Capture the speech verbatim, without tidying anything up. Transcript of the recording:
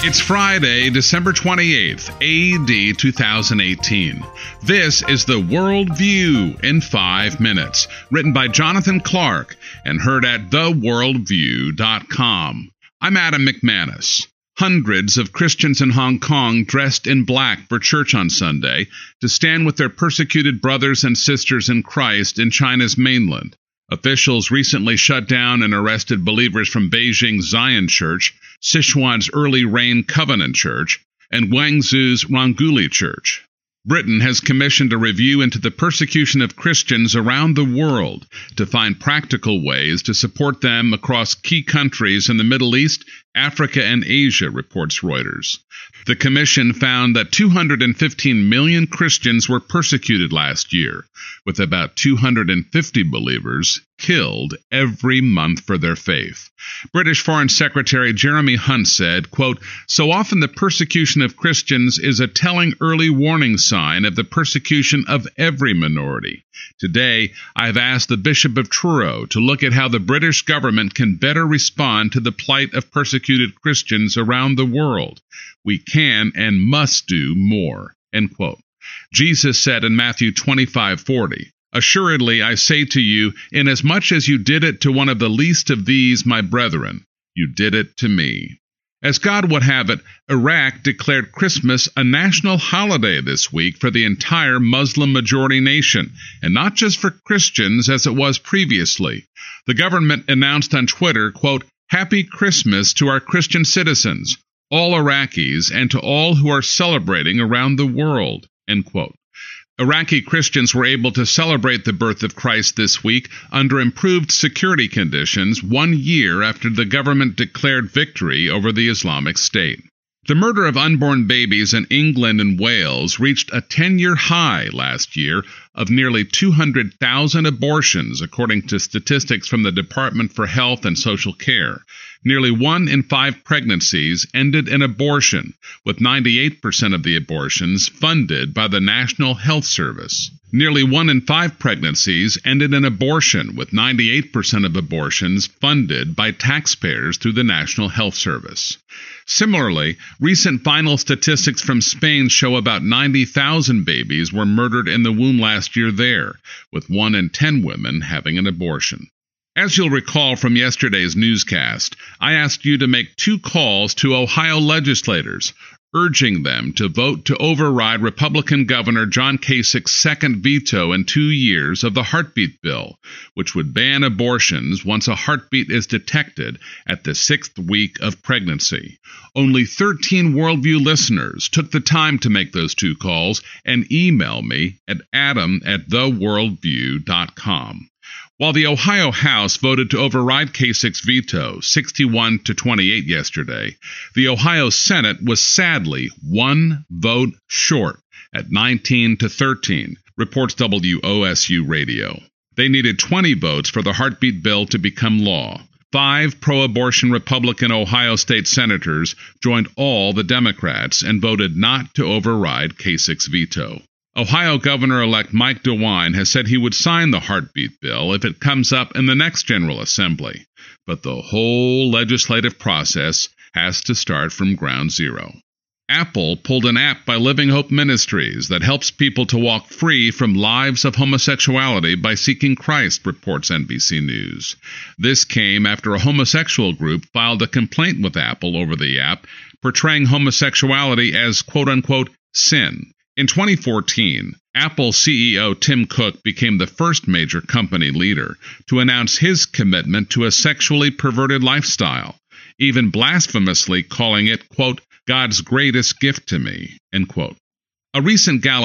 It's Friday, December twenty-eighth, A D two thousand eighteen. This is the World View in five minutes, written by Jonathan Clark and heard at the world view dot com. I'm Adam McManus. Hundreds of Christians in Hong Kong dressed in black for church on Sunday to stand with their persecuted brothers and sisters in Christ in China's mainland. Officials recently shut down and arrested believers from Beijing's Zion Church, Sichuan's Early Rain Covenant Church, and Guangzhou's Ronguli Church. Britain has commissioned a review into the persecution of Christians around the world to find practical ways to support them across key countries in the Middle East, Africa, and Asia, reports Reuters. The commission found that two hundred fifteen million Christians were persecuted last year, with about two hundred fifty believers killed every month for their faith. British Foreign Secretary Jeremy Hunt said, quote, "So often the persecution of Christians is a telling early warning sign of the persecution of every minority. Today, I have asked the Bishop of Truro to look at how the British government can better respond to the plight of persecuted Christians around the world. We can and must do more." End quote. Jesus said in Matthew twenty-five forty, "Assuredly, I say to you, inasmuch as you did it to one of the least of these, my brethren, you did it to me." As God would have it, Iraq declared Christmas a national holiday this week for the entire Muslim-majority nation, and not just for Christians as it was previously. The government announced on Twitter, quote, "Happy Christmas to our Christian citizens, all Iraqis, and to all who are celebrating around the world," end quote. Iraqi Christians were able to celebrate the birth of Christ this week under improved security conditions one year after the government declared victory over the Islamic State. The murder of unborn babies in England and Wales reached a ten-year high last year of nearly two hundred thousand abortions, according to statistics from the Department for Health and Social Care. Nearly one in five pregnancies ended in abortion, with ninety-eight percent of the abortions funded by the National Health Service. Nearly one in five pregnancies ended in abortion, with ninety-eight percent of abortions funded by taxpayers through the National Health Service. Similarly, recent final statistics from Spain show about ninety thousand babies were murdered in the womb last year there, with one in ten women having an abortion. As you'll recall from yesterday's newscast, I asked you to make two calls to Ohio legislators, urging them to vote to override Republican Governor John Kasich's second veto in two years of the heartbeat bill, which would ban abortions once a heartbeat is detected at the sixth week of pregnancy. Only thirteen Worldview listeners took the time to make those two calls and email me at adam at the world view dot com. While the Ohio House voted to override Kasich's veto sixty-one to twenty-eight yesterday, the Ohio Senate was sadly one vote short at nineteen to thirteen, reports W O S U Radio. They needed twenty votes for the heartbeat bill to become law. Five pro-abortion Republican Ohio state senators joined all the Democrats and voted not to override Kasich's veto. Ohio Governor-elect Mike DeWine has said he would sign the heartbeat bill if it comes up in the next General Assembly, but the whole legislative process has to start from ground zero. Apple pulled an app by Living Hope Ministries that helps people to walk free from lives of homosexuality by seeking Christ, reports N B C News. This came after a homosexual group filed a complaint with Apple over the app, portraying homosexuality as quote-unquote sin. In twenty fourteen, Apple C E O Tim Cook became the first major company leader to announce his commitment to a sexually perverted lifestyle, even blasphemously calling it, quote, God's greatest gift to me, end quote. A recent Gallup